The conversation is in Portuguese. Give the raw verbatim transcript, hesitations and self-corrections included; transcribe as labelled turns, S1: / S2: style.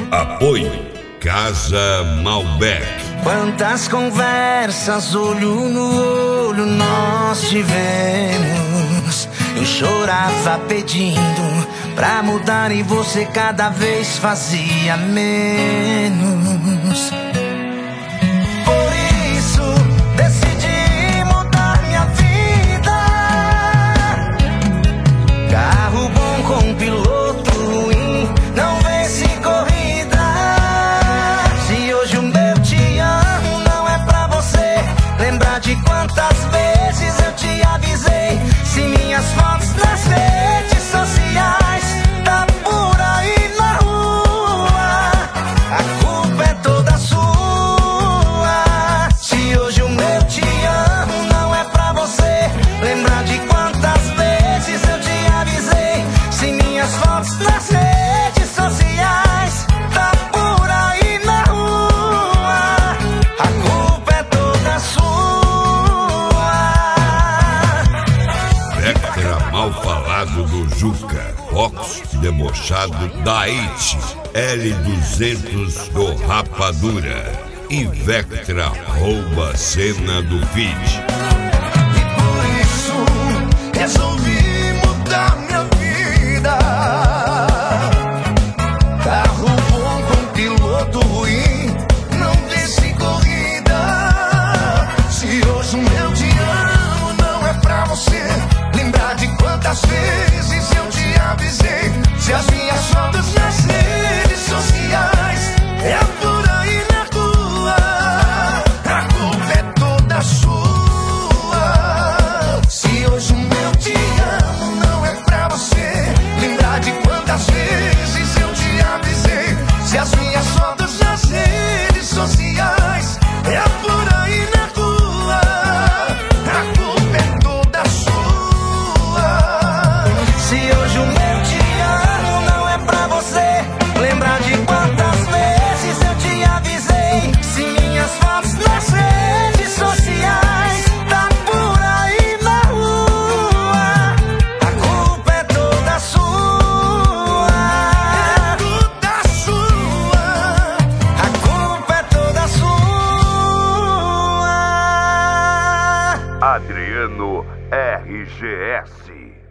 S1: Apoio Casa Malbec.
S2: Quantas conversas olho no olho nós tivemos. Eu chorava pedindo pra mudar e você cada vez fazia menos. Por isso decidi mudar minha vida. Carro bom com piloto ruim não vence corrida. Se hoje o meu te amo não é pra você lembrar de quantas vezes eu te avisei. Se minhas fotos nas redes sociais tá por aí na rua, a culpa é toda sua. Se hoje o meu te amo não é pra você lembrar de quantas vezes eu te avisei. Se minhas fotos nas redes sociais tá por aí na rua, a culpa é toda sua.
S1: Vectra mal falado do Juca, Fox debochado da It, L duzentos do Rapadura e Vectra rouba a cena do feed.
S2: E por isso resolvi mudar minha vida. Carro bom com piloto ruim não vence corrida. Se hoje o meu te amo não é pra você lembrar de quantas vezes eu te avisei. Se as minhas fotos nas redes sociais é por aí na rua, a culpa é toda sua. Se hoje o meu te amo não é pra você lembrar de quantas vezes eu te avisei. Se as minhas fotos nas redes sociais é por aí na rua, a culpa é toda sua. Se hoje o meu te amo não é pra você lembrar de quantas vezes eu te avisei. Se minhas fotos nas redes sociais tá por aí na rua, a culpa é toda sua. É toda sua. A culpa é toda sua.
S1: Adriano R G S.